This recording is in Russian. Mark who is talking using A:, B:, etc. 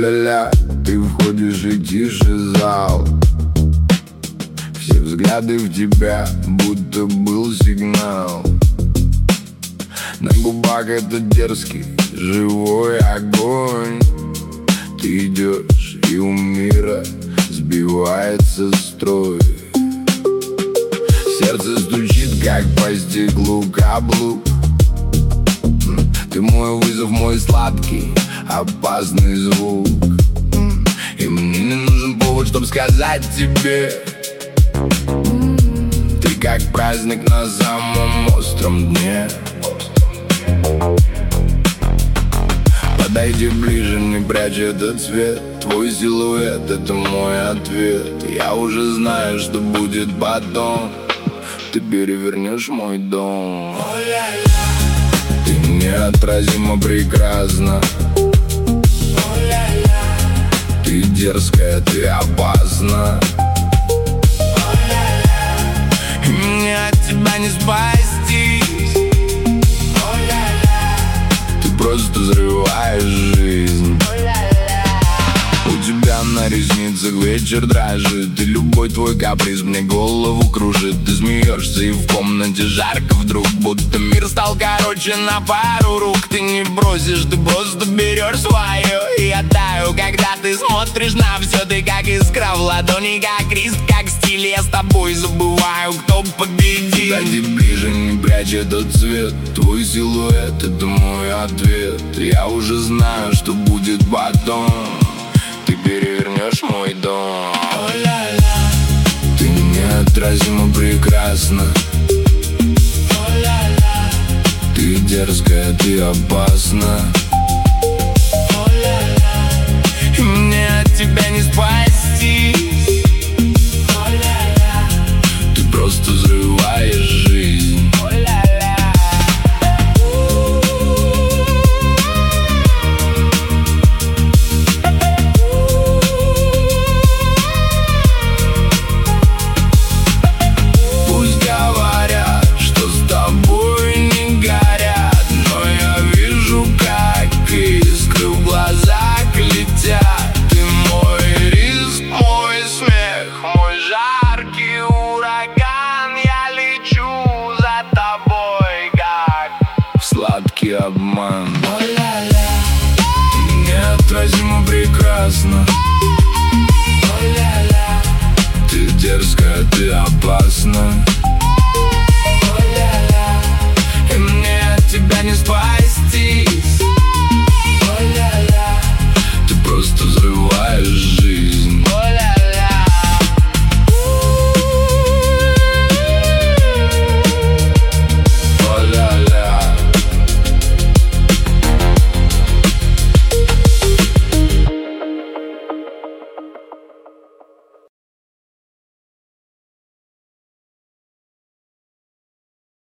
A: О-ля-ля, ты входишь и тише зал. Все взгляды в тебя, будто был сигнал. На губах этот дерзкий, живой огонь. Ты идешь, и у мира сбивается строй. Сердце стучит, как по стеклу каблук. Ты мой вызов, мой сладкий, опасный звук. И мне не нужен повод, чтоб сказать тебе: ты как праздник на самом остром дне. Подойди ближе, не прячь этот цвет. Твой силуэт — это мой ответ. Я уже знаю, что будет потом. Ты перевернешь мой дом. Ты неотразимо прекрасна. Ты дерзкая, ты опасна. И мне от тебя не спастись. Ты просто взрываешь жизнь. У тебя на ресницах вечер дрожит, и любой твой каприз мне голову кружит. Ты смеешься, и в комнате жарко вдруг, будто мир стал короче на пару рук. Ты не бросишь, ты просто берешь свое. И я таю, когда ты смотришь на все. Ты как искра в ладони, как риск, как стиль. Я с тобой забываю, кто победит. Подойди ближе, не прячь этот цвет. Твой силуэт — это мой ответ. Я уже знаю, что будет потом. Ты перевернешь мой дом. Ты неотразимо прекрасна. Ты дерзкая, ты опасна. И мне от тебя не спастись. Ты просто взрываешь жизнь. Сладкий обман. Ты неотразимо прекрасна.